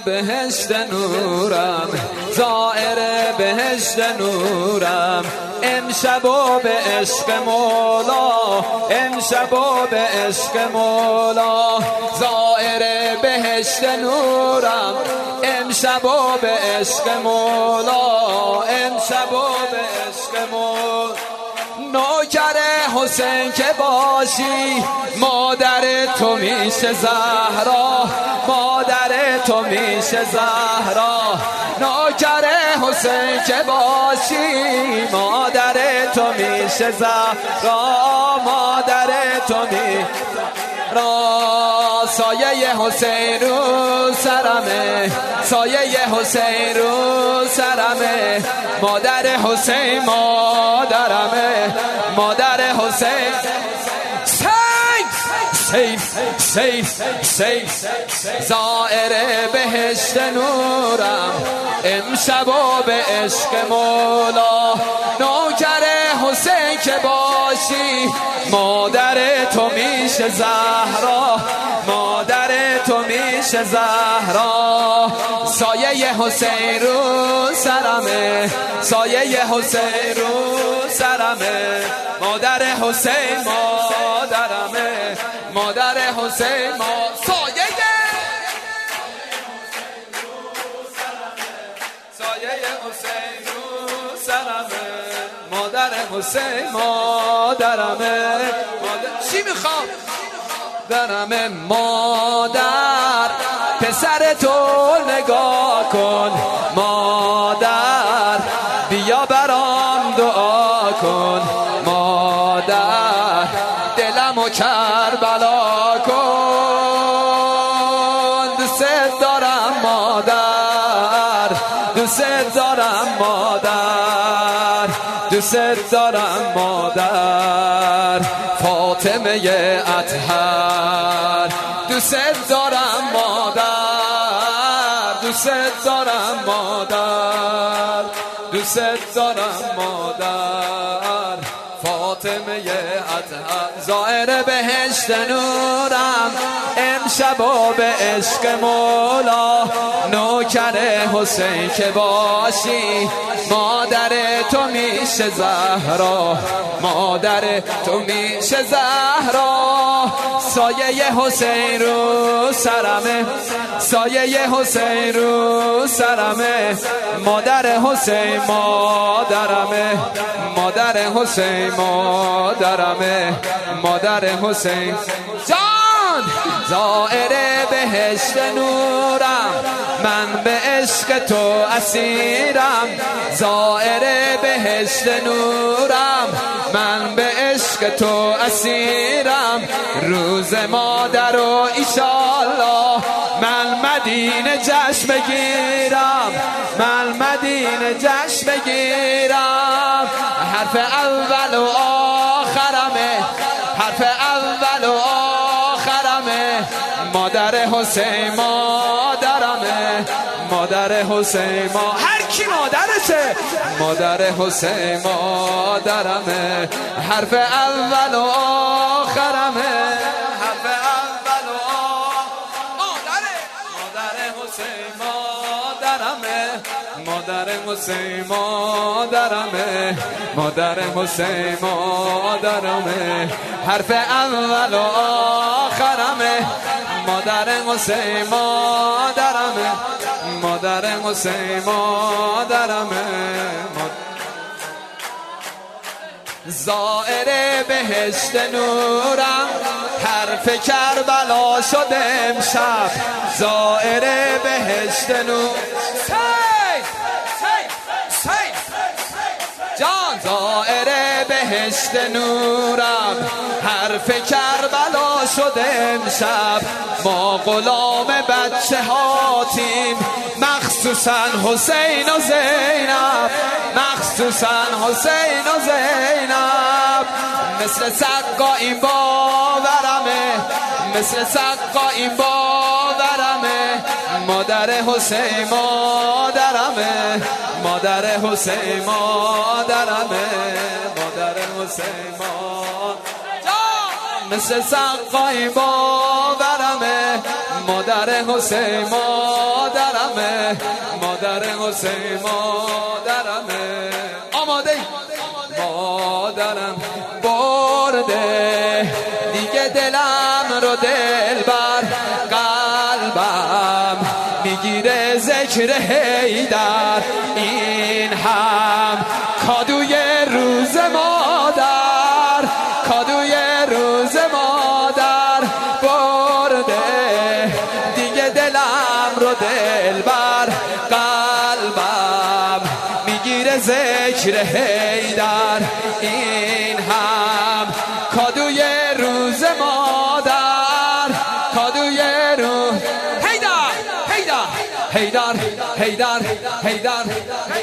بهشت نورم، زائر بهشت نورم، امشب و به عشق مولا، امشب و به عشق مولا، زائر بهشت نورم، امشب و به عشق مولا، امشب و به عشق مولا. نوکر حسین که باشی، مادر تو میشه زهرا، مادر تو میشه زهرا. نوکر حسین که باشی، مادر تو میشه زهرا، مادر تو میشه را. سایه حسین رو سرمه، سایه حسین رو سرمه، مادر حسین مادرمه، مادر حسین. سیف سیف سیف زائر بهشت نورم، امشب و به عشق مولا. نوکر حسین که باشی، مادر تو میشه زهرا، مادر تو میشه زهرا. سایه حسین رو سرمه، سایه حسین رو سرمه، مادر حسین مادرمه، مادر حسین سایه حسین رو سرمه، مادر حسین مادرمه. چی میخوام؟ درمه مادر، پسر تو نگاه کن، مادر بیا برام دعا کن، مادر دلمو کربلا کن. دوست دارم مادر، دوست دارم مادر، دوست دارم مادر. فاطمه اطهر، دوست دارم مادر، دوست دارم مادر، دوست دارم مادر. فاطمه اطهر زائر بهشت نورم، امشب و به عشق مولا. نوکر حسین که باشی، مادر تو میشه زهرا، مادر تو میشه زهرا. سایه حسین رو سرمه، سایه حسین رو سرمه، مادر حسین مادرمه، مادر حسین مادرمه، مادر حسین جان. زائر بهشت نورم، من به عشق تو اسیرم، زائر بهشت نورم، من به عشق تو اسیرم. روز مادر و ایشالله من مدینه جشن بگیرم، من مدینه جشن بگیرم. حرف اول و آخرمه، حرف اول و آخرمه، مادر حسین مادرمه، مادر حسین هر کی مادرشه، مادر حسین مادرمه. حرف اول و آخرمه، حرف اول و مادر حسین مادرمه، مادر حسین مادرمه، مادر حسین مادرمه. حرف اول و آخرمه، مادر حسین مادرمه، مادر حسین مادرمه. زائر بهشت نورم، حرف کربلا شد امشب، زائر بهشت نور جان. زائر بهشت نورم، حرف کربلا شد امشب. ما غلام بچه هاتیم، مخصوصا حسین و زینب، مخصوصا حسین و زینب. مثل سقا این باورمه، مثل سقا این باورمه. مادر حسین مادرمه، مادر حسین مادرمه، مادر حسین مادرمه. مثل سقای باورمه مادر حسین مادرمه مادر حسین مادرمه آماده مادرم برده دیگه دلم رو دلبر قلبم میگیره ذکر حیدر این هم کادوی روز مادر کادوی روز مادر برده دیگه دلم رو دلبر قلبم میگیره ذکر حیدر این هم کادوی روز مادر کادوی روز حیدر حیدر حیدر حیدر حیدر